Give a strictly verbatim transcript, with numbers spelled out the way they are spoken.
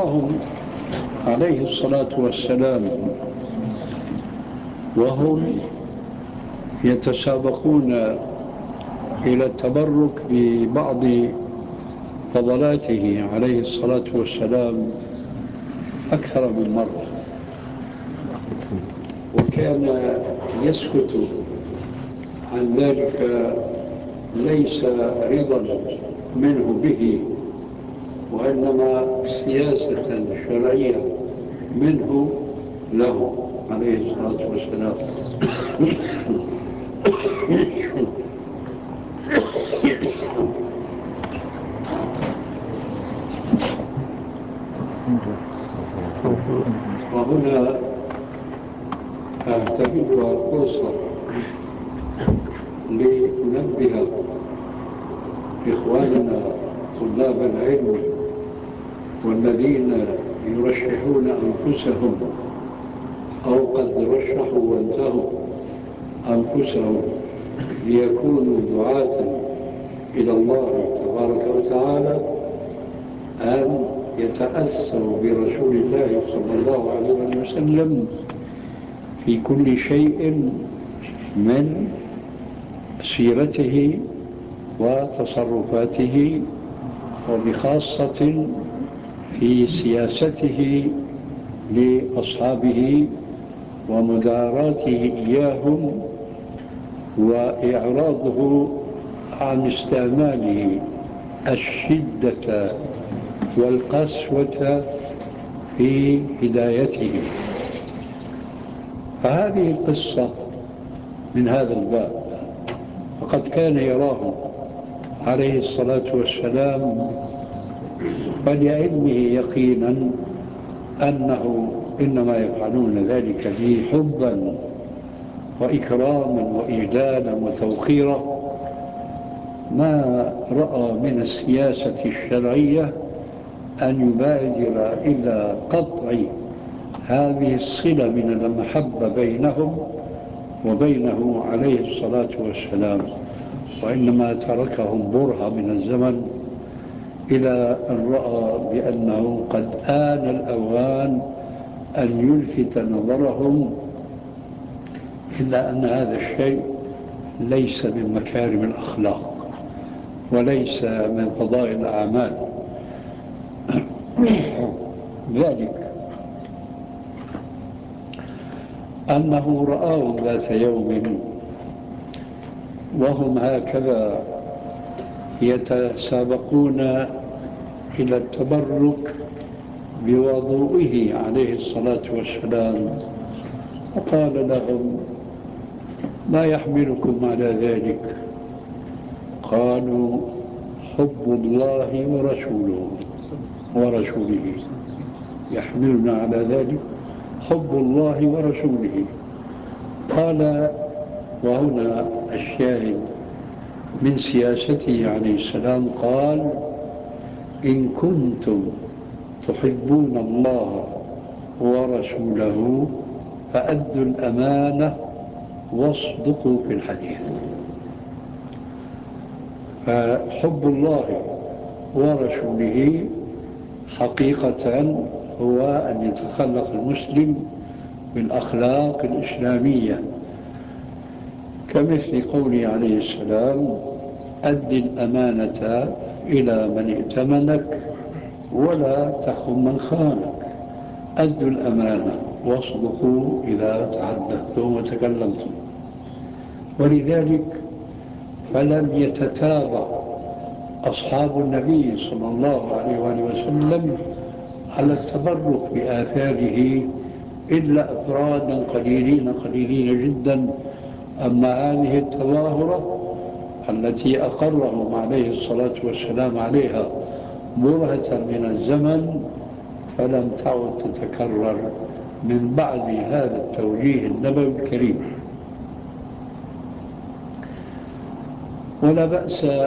رآهم عليه الصلاة والسلام وهم يتسابقون إلى التبرك ببعض فضلاته عليه الصلاة والسلام أكثر من مرة، وكان يسكت عن ذلك ليس رضا منه به، وإنما سياسة شرعية منه له عليه الصلاة والسلام. وهنا أعتبرها فرصة لننبه إخواننا طلاب العلم والذين يرشحون أنفسهم أو قد رشحوا وانتهوا أنفسهم ليكونوا دعاة إلى الله تبارك وتعالى، أن يتأثروا برسول الله صلى الله عليه وسلم في كل شيء من سيرته وتصرفاته، وبخاصة في سياسته لأصحابه ومداراته إياهم، وإعراضه عن استعماله الشدة والقسوة في هدايتهم. فهذه القصة من هذا الباب، فقد كان يراهم عليه الصلاة والسلام ولعلمه يقينا أنه إنما يفعلون ذلك به حبا وإكراما وإجلالا وتوقيرا، ما رأى من السياسة الشرعية أن يبادر إلى قطع هذه الصلة من المحبة بينهم وبينه عليه الصلاة والسلام، وإنما تركهم برهة من الزمن إلى أن رأى بأنه قد آن الأوان أن يلفت نظرهم، إلا أن هذا الشيء ليس من مكارم الأخلاق وليس من فضائل الأعمال. ذلك أنه رآهم ذات يوم وهم هكذا يتسابقون إلى التبرك بوضوئه عليه الصلاة والسلام، وقال لهم: ما يحملكم على ذلك؟ قالوا: حب الله ورسوله ورسوله يحملنا على ذلك، حب الله ورسوله. قال، وهنا الشاهد من سياسته عليه السلام، قال: إن كنتم تحبون الله ورسوله فأدوا الأمانة واصدقوا في الحديث. فحب الله ورسوله حقيقة هو أن يتخلق المسلم بالأخلاق الإسلامية، كمثل قوله عليه السلام: أد الأمانة إلى من ائتمنك ولا تخن من خانك. أدوا الأمانة واصدقوا إذا تحدثتم وتكلمتم. ولذلك فلم يتتابع أصحاب النبي صلى الله عليه وآله وسلم على التبرك بآثاره إلا أفرادا قليلين قليلين جدا. أما هذه التظاهرة التي أقرهم عليه الصلاة والسلام عليها برهة من الزمن فلم تعد تتكرر من بعد هذا التوجيه النبوي الكريم. ولا بأس